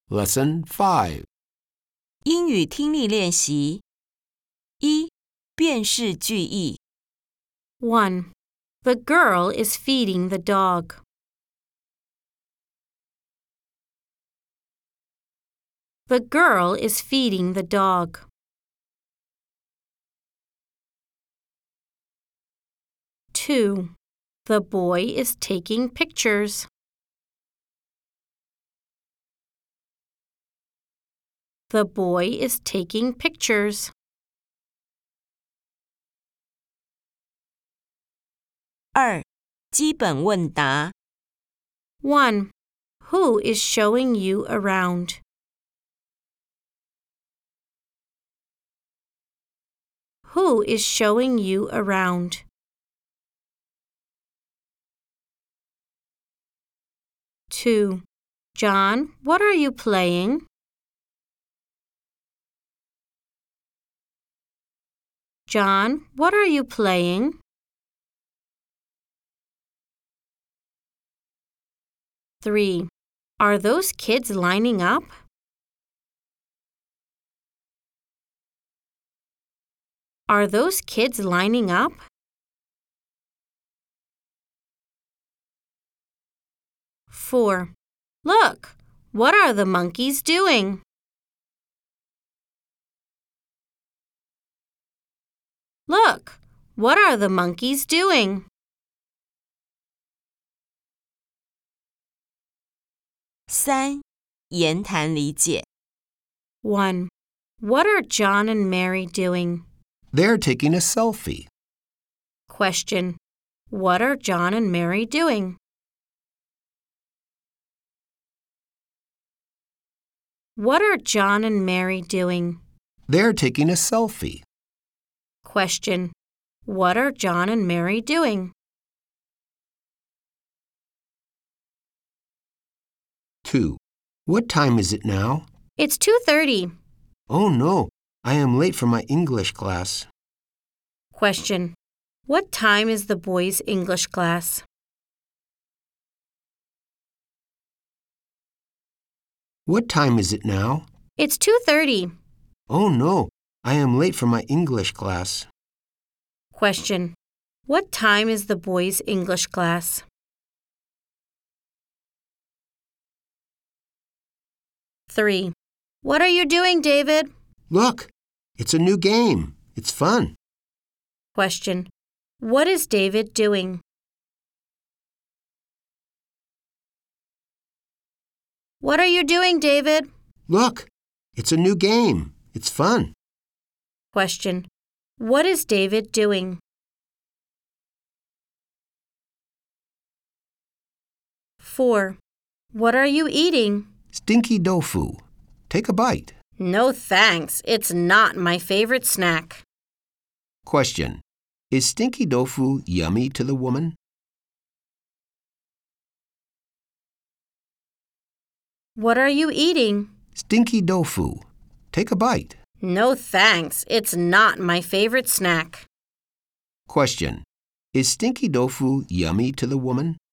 Lesson 5. 英语听力练习1. 辨识句意 1. The girl is feeding the dog. The girl is feeding the dog. 2. The boy is taking pictures. The boy is taking pictures. 2. 基本问答 1. Who is showing you around? Who is showing you around? 2. John, what are you playing? John, what are you playing? 3. Are those kids lining up? Are those kids lining up? 4. Look, what are the monkeys doing? Look, what are the monkeys doing? 3. 言谈理解 1. What are John and Mary doing? They're taking a selfie. Question. What are John and Mary doing? What are John and Mary doing? They're taking a selfie. Question. What are John and Mary doing? 2. What time is it now? It's 2:30. Oh no, I am late for my English class. Question. What time is the boys' English class? What time is it now? It's 2:30. Oh no, I am late for my English class. Question. What time is the boys' English class? 3. What are you doing, David? Look, it's a new game. It's fun. Question. What is David doing? What are you doing, David? Look, it's a new game. It's fun. Question. What is David doing? 4. What are you eating? Stinky tofu. Take a bite. No thanks. It's not my favorite snack. Question. Is stinky tofu yummy to the woman? What are you eating? Stinky tofu. Take a bite. No thanks. It's not my favorite snack. Question. Is stinky tofu yummy to the woman?